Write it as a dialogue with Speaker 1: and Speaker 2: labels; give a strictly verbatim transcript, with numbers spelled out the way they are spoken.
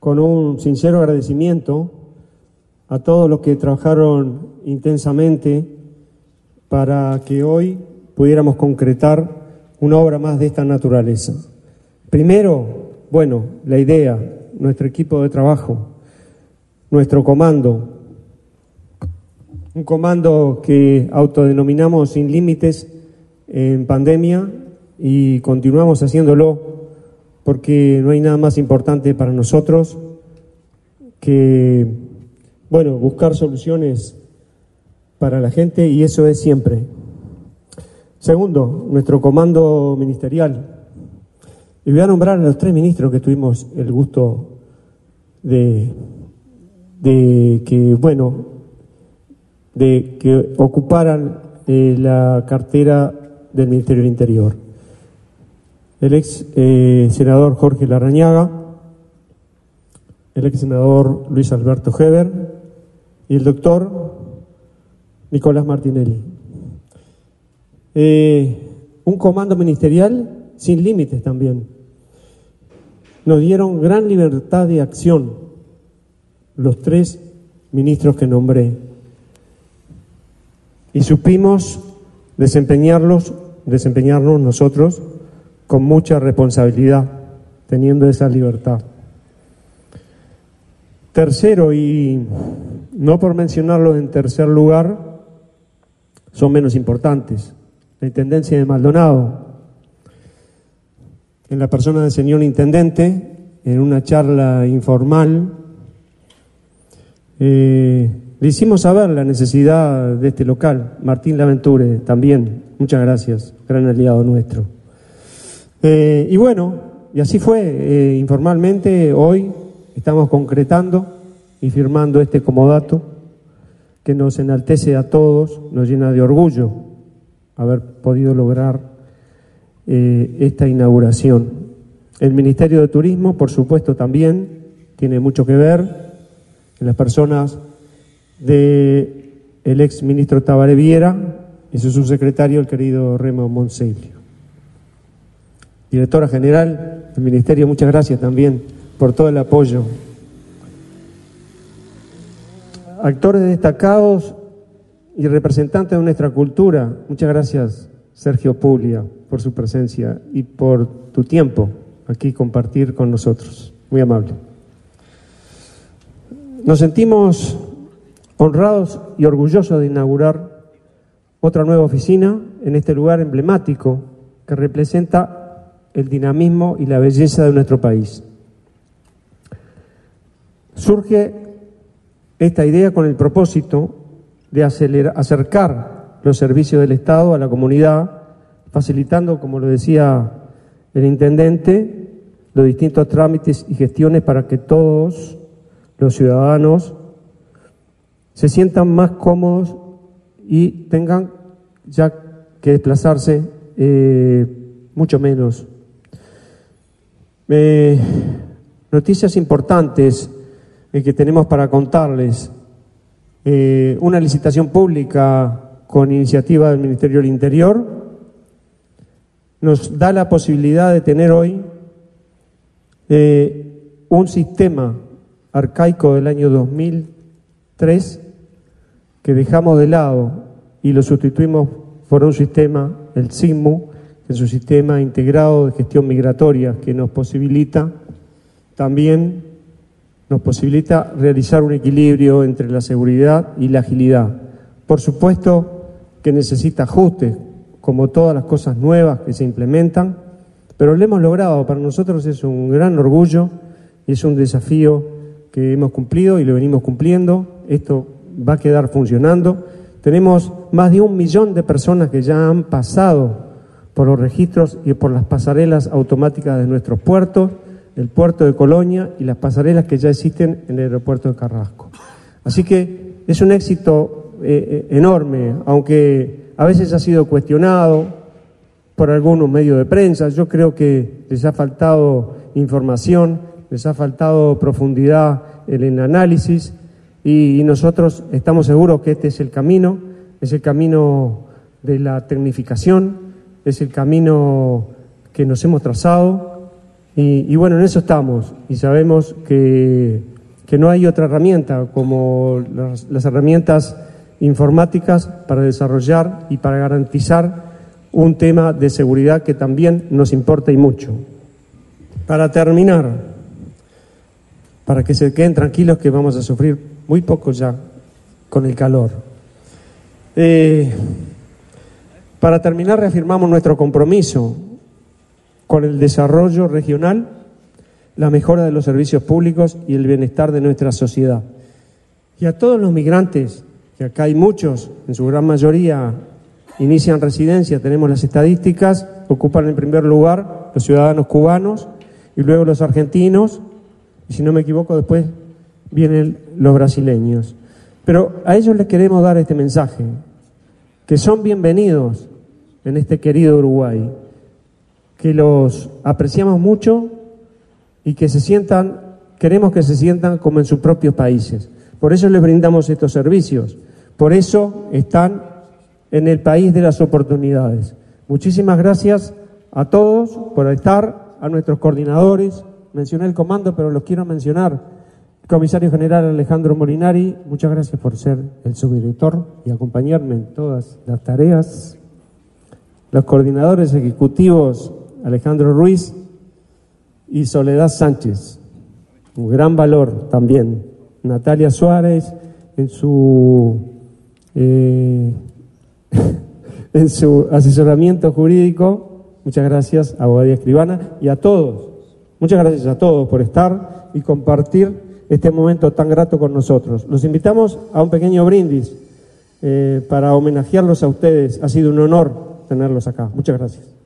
Speaker 1: con un sincero agradecimiento a todos los que trabajaron intensamente para que hoy pudiéramos concretar una obra más de esta naturaleza. Primero, bueno, la idea, nuestro equipo de trabajo, nuestro comando, un comando que autodenominamos Sin Límites en pandemia y continuamos haciéndolo porque no hay nada más importante para nosotros que, bueno, buscar soluciones para la gente, y eso es siempre. Segundo, nuestro comando ministerial. Y voy a nombrar a los tres ministros que tuvimos el gusto de, de que, bueno, de que ocuparan eh, la cartera del Ministerio del Interior. El ex eh, senador Jorge Larrañaga, el ex senador Luis Alberto Heber y el doctor Nicolás Martinelli. Eh, un comando ministerial sin límites también. Nos dieron gran libertad de acción los tres ministros que nombré y supimos desempeñarlos, desempeñarnos nosotros con mucha responsabilidad, teniendo esa libertad. Tercero, y no por mencionarlo en tercer lugar, son menos importantes, la Intendencia de Maldonado, en la persona del señor Intendente, en una charla informal, eh, le hicimos saber la necesidad de este local. Martín Laventure también, muchas gracias, gran aliado nuestro. Eh, y bueno, y así fue, eh, informalmente hoy estamos concretando y firmando este comodato que nos enaltece a todos, nos llena de orgullo haber podido lograr eh, esta inauguración. El Ministerio de Turismo, por supuesto, también tiene mucho que ver en las personas de el ex ministro Tabaré Viera y su subsecretario, el querido Remo Monseglio. Directora General del Ministerio, muchas gracias también por todo el apoyo. Actores destacados y representantes de nuestra cultura, muchas gracias, Sergio Puglia, por su presencia y por tu tiempo aquí compartir con nosotros. Muy amable. Nos sentimos honrados y orgullosos de inaugurar otra nueva oficina en este lugar emblemático que representa el dinamismo y la belleza de nuestro país. Surge esta idea con el propósito de acelerar, acercar los servicios del Estado a la comunidad, facilitando, como lo decía el intendente, los distintos trámites y gestiones para que todos los ciudadanos se sientan más cómodos y tengan ya que desplazarse eh, mucho menos. Eh, noticias importantes eh, que tenemos para contarles. Eh, una licitación pública con iniciativa del Ministerio del Interior nos da la posibilidad de tener hoy eh, un sistema arcaico del año dos mil tres que dejamos de lado y lo sustituimos por un sistema, el SIGMU, que es un sistema integrado de gestión migratoria que nos posibilita también nos posibilita realizar un equilibrio entre la seguridad y la agilidad. Por supuesto que necesita ajustes, como todas las cosas nuevas que se implementan, pero lo hemos logrado. Para nosotros es un gran orgullo y es un desafío que hemos cumplido y lo venimos cumpliendo. Esto va a quedar funcionando. Tenemos más de un millón de personas que ya han pasado por los registros y por las pasarelas automáticas de nuestros puertos, el puerto de Colonia y las pasarelas que ya existen en el aeropuerto de Carrasco. Así que es un éxito eh, enorme, aunque a veces ha sido cuestionado por algunos medios de prensa. Yo creo que les ha faltado información, les ha faltado profundidad en el análisis y, y nosotros estamos seguros que este es el camino, es el camino de la tecnificación, es el camino que nos hemos trazado Y, y bueno, en eso estamos, y sabemos que, que no hay otra herramienta como las, las herramientas informáticas para desarrollar y para garantizar un tema de seguridad que también nos importa y mucho. Para terminar, para que se queden tranquilos que vamos a sufrir muy poco ya con el calor. Eh, para terminar, reafirmamos nuestro compromiso con el desarrollo regional, la mejora de los servicios públicos y el bienestar de nuestra sociedad. Y a todos los migrantes, que acá hay muchos, en su gran mayoría inician residencia, tenemos las estadísticas, ocupan en primer lugar los ciudadanos cubanos y luego los argentinos, y si no me equivoco después vienen los brasileños. Pero a ellos les queremos dar este mensaje, que son bienvenidos en este querido Uruguay, que los apreciamos mucho y que se sientan, queremos que se sientan como en sus propios países. Por eso les brindamos estos servicios, por eso están en el país de las oportunidades. Muchísimas gracias a todos por estar, a nuestros coordinadores, mencioné el comando pero los quiero mencionar, el comisario general Alejandro Molinari, muchas gracias por ser el subdirector y acompañarme en todas las tareas, los coordinadores ejecutivos Alejandro Ruiz y Soledad Sánchez, un gran valor también, Natalia Suárez en su eh, en su asesoramiento jurídico, muchas gracias a Abogacía Escribana y a todos, muchas gracias a todos por estar y compartir este momento tan grato con nosotros. Los invitamos a un pequeño brindis eh, para homenajearlos a ustedes, ha sido un honor tenerlos acá, muchas gracias.